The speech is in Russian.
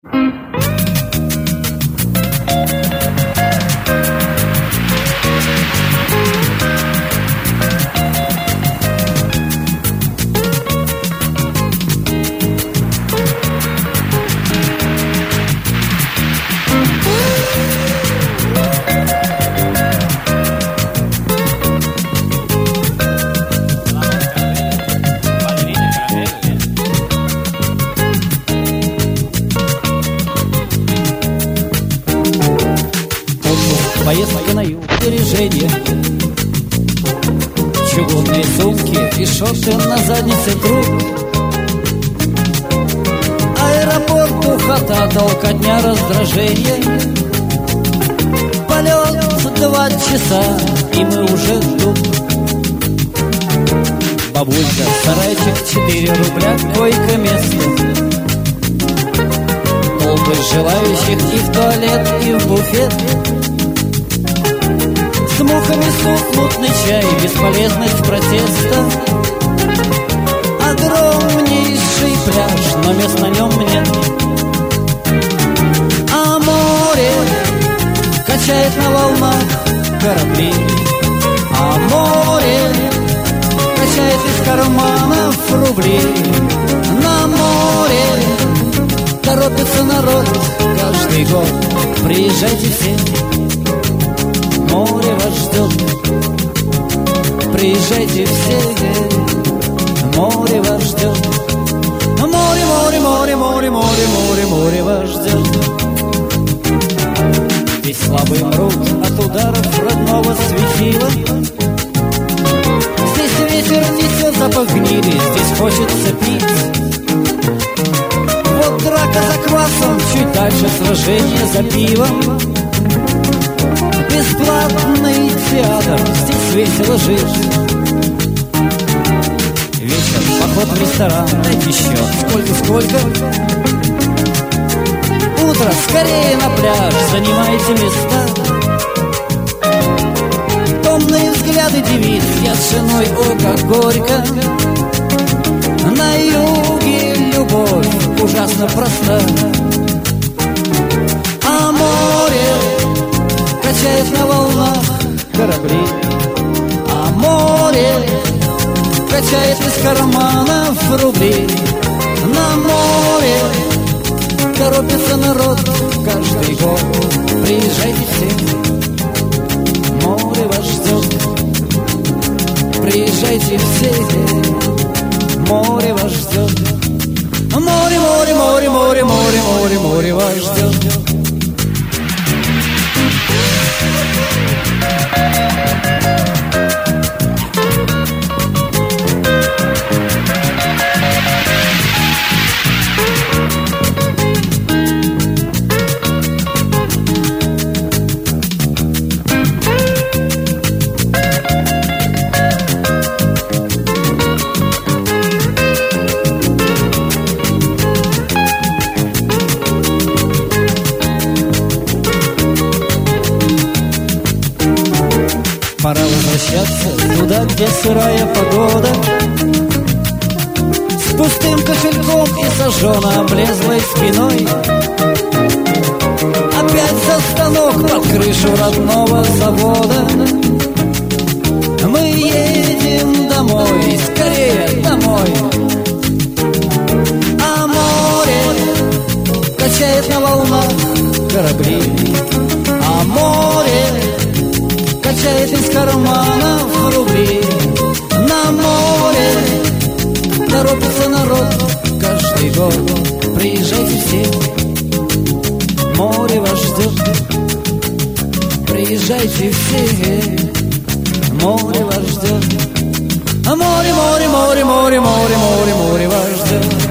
Поездка на юг, опережение, чугунные сумки и шорты на заднице круг. Аэропорт, духота, толкотня, раздражение. Полет 2 часа, и мы уже тут. Бабулька, сарайчик, 4 рубля, койко-место. Толпы желающих и в туалет, и в буфет. С мухами суп, мутный чай, бесполезность протеста. Огромнейший пляж, но мест на нем нет. А море качает на волнах корабли. А море качает из карманов рубли. На море торопится народ каждый год. Приезжайте все, море вас ждет. Приезжайте все, море вас ждет. Море, море, море, море, море, море, море вас ждет. Здесь слабые мрут от ударов родного светила. Здесь ветер несет запах гнили, здесь хочется пить. Вот драка за квасом, чуть дальше сражение за пивом. Бесплатный театр, здесь весело жить. Вечер, поход в ресторан, дайте счет. Сколько? Утро, скорее на пляж, занимайте места. Томные взгляды девиц, я с женой, о, как горько. На юге любовь ужасно проста. А море качает на волнах корабли. А море качает из карманов рубли. На море торопится народ каждый год. Приезжайте все, море вас ждет. Приезжайте все, море вас ждет. Море, море, море, море, море, море, море вас ждет. Пора возвращаться туда, где сырая погода. С пустым кошельком и сожженно облезлой спиной. Опять за станок под крышу родного завода. Мы едем домой, скорее домой. А море качает на волнах корабли. А море качает из карманов рубли. На море торопится народ каждый год. Приезжайте все, море вас ждет. Приезжайте все, море вас ждет. А море, море, море, море, море, море, море вас ждет.